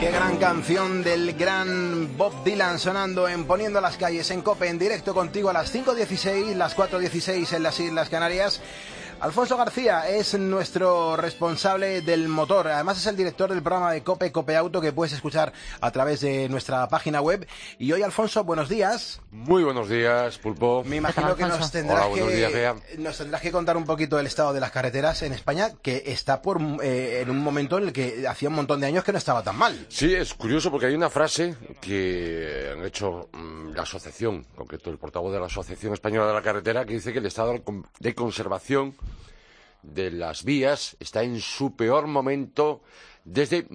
Qué gran canción del gran Bob Dylan sonando en Poniendo las Calles en COPE, en directo contigo a las 5:16, las 4:16 en las Islas Canarias. Alfonso García es nuestro responsable del motor, además es el director del programa de COPE, COPE Auto, que puedes escuchar a través de nuestra página web. Y hoy, Alfonso, buenos días. Muy buenos días, Pulpo. Me imagino que nos tendrás que contar un poquito del estado de las carreteras en España, que está en un momento en el que hacía un montón de años que no estaba tan mal. Sí, es curioso porque hay una frase que han hecho la asociación, en concreto el portavoz de la Asociación Española de la Carretera, que dice que el estado de conservación de las vías está en su peor momento desde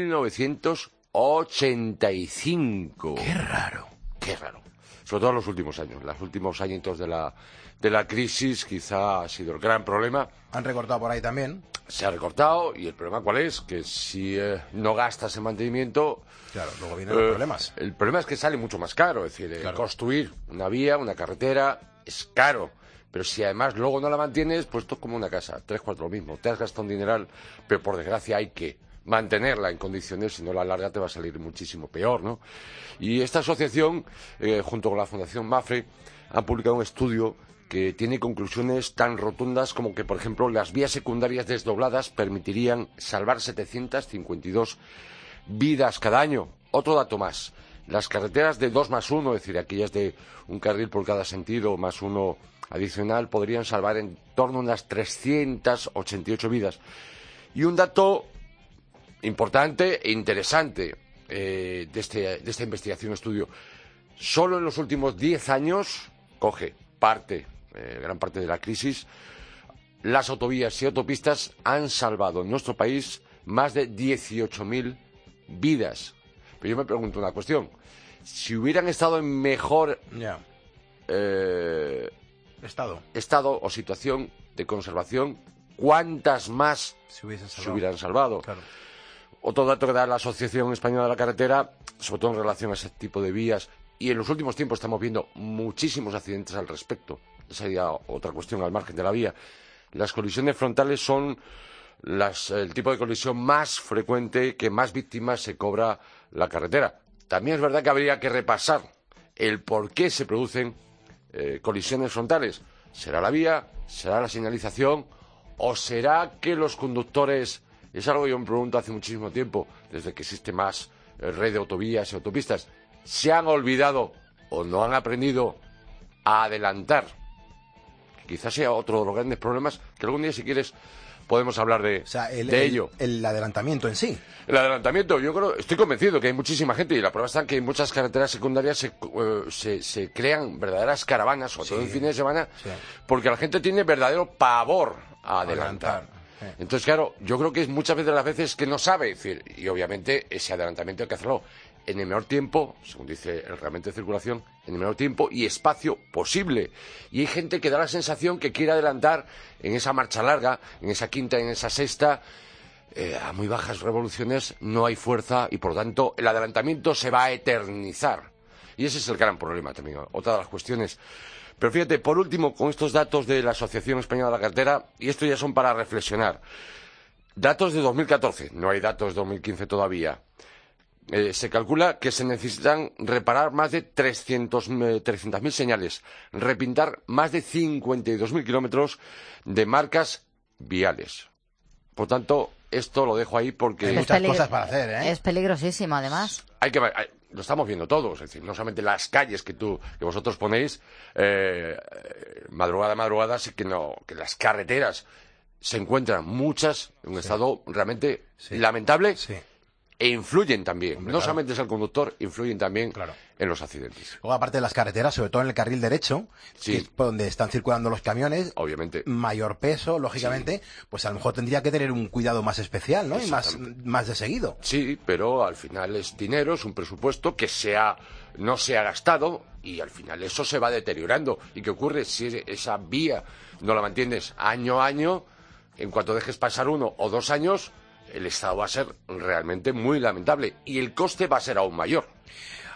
1985. ¡Qué raro! ¡Qué raro! Sobre todo en los últimos años. Los últimos añitos de la crisis quizá ha sido el gran problema. Han recortado por ahí también. Se ha recortado, y el problema ¿cuál es? Que si no gastas en mantenimiento... Claro, luego vienen los problemas. El problema es que sale mucho más caro. Es decir, claro, construir una vía, una carretera, es caro. Pero si además luego no la mantienes, pues esto es como una casa, 3-4 lo mismo. Te has gastado un dineral, pero por desgracia hay que mantenerla en condiciones, si no, a la larga te va a salir muchísimo peor, ¿no? Y esta asociación, junto con la Fundación Mapfre, han publicado un estudio que tiene conclusiones tan rotundas como que, por ejemplo, las vías secundarias desdobladas permitirían salvar 752 vidas cada año. Otro dato más, las carreteras de 2+1, es decir, aquellas de un carril por cada sentido más uno adicional, podrían salvar en torno a unas 388 vidas. Y un dato importante e interesante de esta investigación, estudio, solo en los últimos 10 años, coge gran parte de la crisis, las autovías y autopistas han salvado en nuestro país más de 18.000 vidas. Pero yo me pregunto una cuestión, si hubieran estado en mejor estado o situación de conservación, ¿cuántas más se hubieran salvado? Claro. Otro dato que da la Asociación Española de la Carretera, sobre todo en relación a ese tipo de vías, y en los últimos tiempos estamos viendo muchísimos accidentes al respecto. Esa sería otra cuestión al margen de la vía. Las colisiones frontales son el tipo de colisión más frecuente, que más víctimas se cobra la carretera. También es verdad que habría que repasar el por qué se producen colisiones frontales. ¿Será la vía? ¿Será la señalización? ¿O será que los conductores, es algo que yo me pregunto hace muchísimo tiempo, desde que existe más red de autovías y autopistas, se han olvidado o no han aprendido a adelantar? Quizás sea otro de los grandes problemas, que algún día, si quieres, podemos hablar de ello. El adelantamiento en sí. El adelantamiento, estoy convencido que hay muchísima gente, y la prueba está en que en muchas carreteras secundarias se crean verdaderas caravanas, sobre todo en fines de semana, porque la gente tiene verdadero pavor a adelantar. Entonces, claro, yo creo que es muchas veces las veces que no sabe decir, y obviamente ese adelantamiento hay que hacerlo en el menor tiempo, según dice el reglamento de circulación, en el menor tiempo y espacio posible. Y hay gente que da la sensación que quiere adelantar en esa marcha larga, en esa quinta, en esa sexta. A muy bajas revoluciones no hay fuerza y, por lo tanto, el adelantamiento se va a eternizar. Y ese es el gran problema también, otra de las cuestiones. Pero fíjate, por último, con estos datos de la Asociación Española de la Carretera, y estos ya son para reflexionar. Datos de 2014, no hay datos de 2015 todavía. Se calcula que se necesitan reparar más de 300.000 señales, repintar más de 52.000 kilómetros de marcas viales. Por tanto, esto lo dejo ahí porque... Hay muchas cosas para hacer, ¿eh? Es peligrosísimo, además. Lo estamos viendo todos, es decir, no solamente las calles que vosotros ponéis, madrugada a madrugada, sí que las carreteras se encuentran muchas en un estado realmente lamentable. Sí. E influyen también, no solamente es el conductor, influyen también en los accidentes. Luego, aparte de las carreteras, sobre todo en el carril derecho, que es donde están circulando los camiones, obviamente, mayor peso, lógicamente, pues a lo mejor tendría que tener un cuidado más especial, ¿no? Y más de seguido. Sí, pero al final es dinero, es un presupuesto que no se ha gastado, y al final eso se va deteriorando. ¿Y qué ocurre? Si esa vía no la mantienes año a año, en cuanto dejes pasar 1 o 2 años, el estado va a ser realmente muy lamentable y el coste va a ser aún mayor.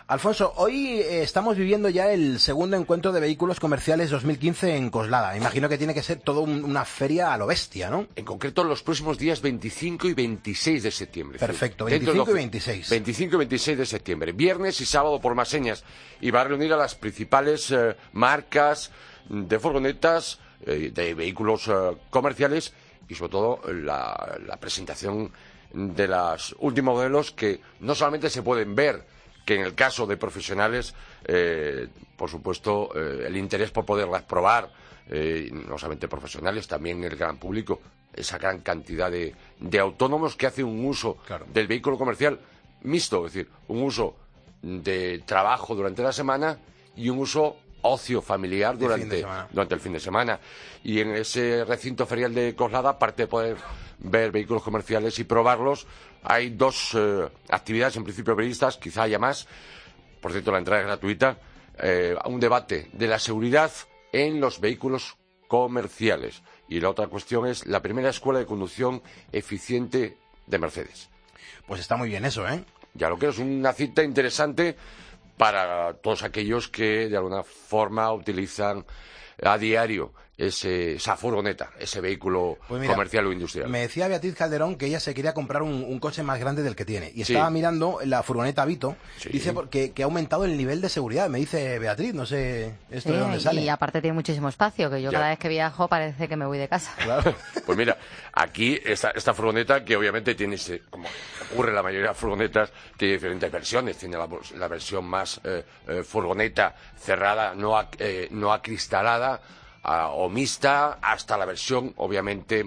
Alfonso, hoy estamos viviendo ya el segundo encuentro de vehículos comerciales 2015 en Coslada. Imagino que tiene que ser todo una feria a lo bestia, ¿no? En concreto, los próximos días 25 y 26 de septiembre. Perfecto, 25 y 26. 25 y 26 de septiembre. Viernes y sábado por más señas. Y va a reunir a las principales marcas de furgonetas, de vehículos comerciales y sobre todo la presentación de los últimos modelos que no solamente se pueden ver, que en el caso de profesionales, por supuesto, el interés por poderlas probar, no solamente profesionales, también el gran público, esa gran cantidad de autónomos que hacen un uso del vehículo comercial mixto, es decir, un uso de trabajo durante la semana y un uso ocio familiar durante el fin de semana. Y en ese recinto ferial de Coslada, aparte de poder ver vehículos comerciales y probarlos, hay dos actividades en principio previstas, quizá haya más. Por cierto, la entrada es gratuita. Un debate de la seguridad en los vehículos comerciales. Y la otra cuestión es la primera escuela de conducción eficiente de Mercedes. Pues está muy bien eso, ¿eh? Ya lo creo, es una cita interesante para todos aquellos que de alguna forma utilizan a diario esa furgoneta, ese vehículo comercial o industrial. Me decía Beatriz Calderón que ella se quería comprar un coche más grande del que tiene. Y estaba mirando la furgoneta Vito. Sí. Dice que ha aumentado el nivel de seguridad. Me dice Beatriz, no sé esto de dónde sale. Y aparte tiene muchísimo espacio, que yo cada vez que viajo parece que me voy de casa. Claro. Pues mira, aquí esta furgoneta, que obviamente tiene, como ocurre en la mayoría de las furgonetas, tiene diferentes versiones. Tiene la versión más furgoneta cerrada, no acristalada, o mixta, hasta la versión, obviamente,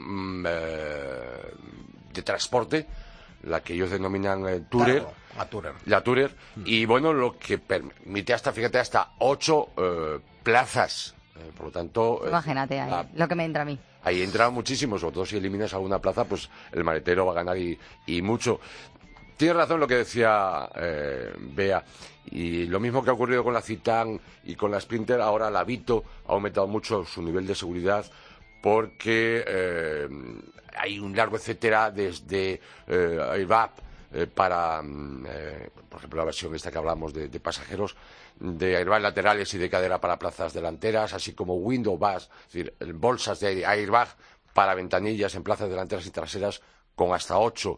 de transporte, la que ellos denominan Tourer. Claro, la Tourer. Y bueno, lo que permite hasta 8 plazas. Por lo tanto... Imagínate ahí, lo que me entra a mí. Ahí entra muchísimo, sobre todo si eliminas alguna plaza, pues el maletero va a ganar y mucho. Tienes razón lo que decía Bea. Y lo mismo que ha ocurrido con la Citan y con la Sprinter, ahora la Vito ha aumentado mucho su nivel de seguridad porque hay un largo etcétera desde airbag para, por ejemplo, la versión esta que hablamos de pasajeros, de airbag laterales y de cadera para plazas delanteras, así como window bags, es decir, bolsas de airbag para ventanillas en plazas delanteras y traseras con hasta 8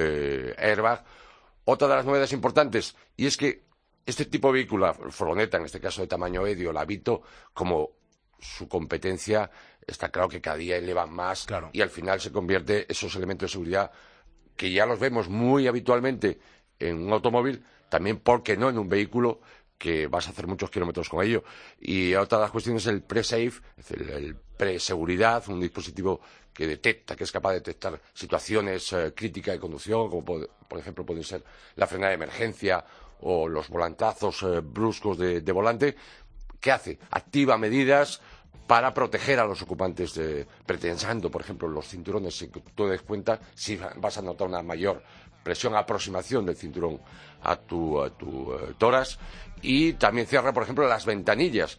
airbags. Otra de las novedades importantes, y es que este tipo de vehículo, furgoneta, en este caso de tamaño medio, la Vito, como su competencia, está claro que cada día elevan más y al final se convierte esos elementos de seguridad que ya los vemos muy habitualmente en un automóvil, también, ¿por qué no?, en un vehículo que vas a hacer muchos kilómetros con ello. Y otra de las cuestiones es el pre-safe, es decir, el pre-seguridad, un dispositivo que detecta, que es capaz de detectar situaciones críticas de conducción, como por ejemplo pueden ser la frenada de emergencia o los volantazos bruscos de volante. ¿Qué hace? Activa medidas para proteger a los ocupantes, pretensando, por ejemplo, los cinturones, si tú te des cuenta, si vas a notar una mayor presión, aproximación del cinturón a tu tórax. Y también cierra, por ejemplo, las ventanillas.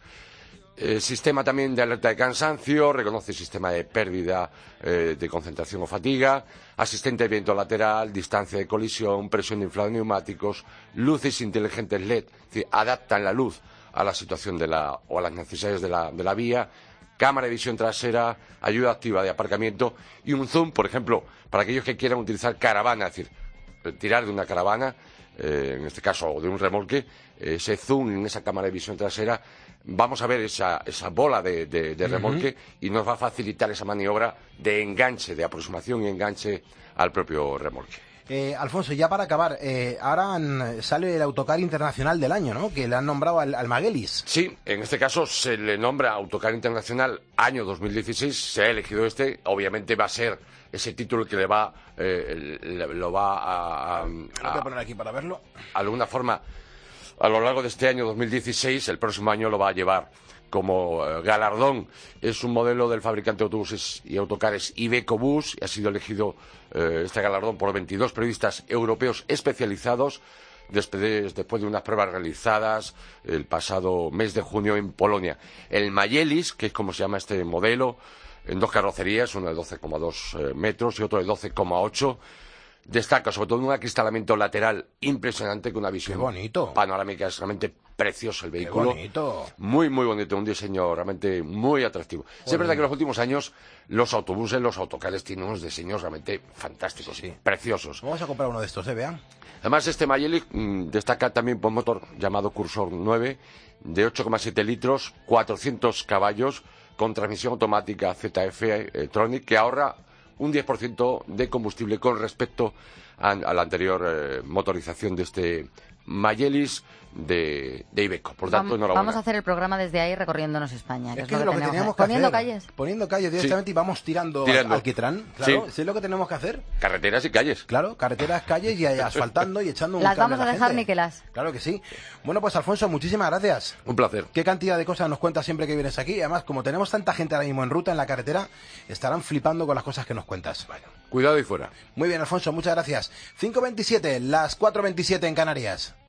Sistema también de alerta de cansancio, reconoce sistema de pérdida de concentración o fatiga, asistente de viento lateral, distancia de colisión, presión de inflado de neumáticos, luces inteligentes LED, es decir, adaptan la luz a la situación o a las necesidades de la vía, cámara de visión trasera, ayuda activa de aparcamiento y un zoom, por ejemplo, para aquellos que quieran utilizar caravana, es decir, tirar de una caravana, en este caso, o de un remolque, ese zoom en esa cámara de visión trasera, vamos a ver esa bola de remolque y nos va a facilitar esa maniobra de enganche, de aproximación y enganche al propio remolque. Alfonso, ya para acabar, ahora sale el Autocar Internacional del año, ¿no?, que le han nombrado al Magelis. Sí, en este caso se le nombra Autocar Internacional año 2016, se ha elegido obviamente va a ser ese título que lo va a voy a poner aquí para verlo. De alguna forma, a lo largo de este año 2016, el próximo año lo va a llevar como galardón. Es un modelo del fabricante de autobuses y autocares Iveco Bus y ha sido elegido este galardón por 22 periodistas europeos especializados después de unas pruebas realizadas el pasado mes de junio en Polonia. El Magelis, que es como se llama este modelo, en dos carrocerías, uno de 12,2 metros y otro de 12,8. destaca sobre todo un acristalamiento lateral impresionante, con una visión panorámica. Es realmente precioso el vehículo. Qué bonito. Muy, muy bonito, un diseño realmente muy atractivo. Sí, es verdad que en los últimos años los autobuses, los autocares tienen unos diseños realmente fantásticos, preciosos. Vamos a comprar uno de estos, vean. Además, este Mayeli destaca también por un motor llamado Cursor 9, de 8,7 litros, 400 caballos, con transmisión automática ZF Tronic, que ahorra un 10% de combustible con respecto a la anterior motorización de este Mayelis de Iveco. Por tanto, enhorabuena. Vamos a hacer el programa desde ahí recorriéndonos España. Es que es lo que teníamos que hacer. Poniendo calles directamente y vamos tirando alquitrán. Claro, sí, es lo que tenemos que hacer. Carreteras y calles. Claro, carreteras, calles y asfaltando y echando un Las cable vamos a dejar niquelas. Claro que sí. Bueno, pues Alfonso, muchísimas gracias. Un placer. Qué cantidad de cosas nos cuentas siempre que vienes aquí. Además, como tenemos tanta gente ahora mismo en ruta, en la carretera, estarán flipando con las cosas que nos cuentas. Bueno, cuidado y fuera. Muy bien, Alfonso, muchas gracias. 5:27, las 4:27 en Canarias.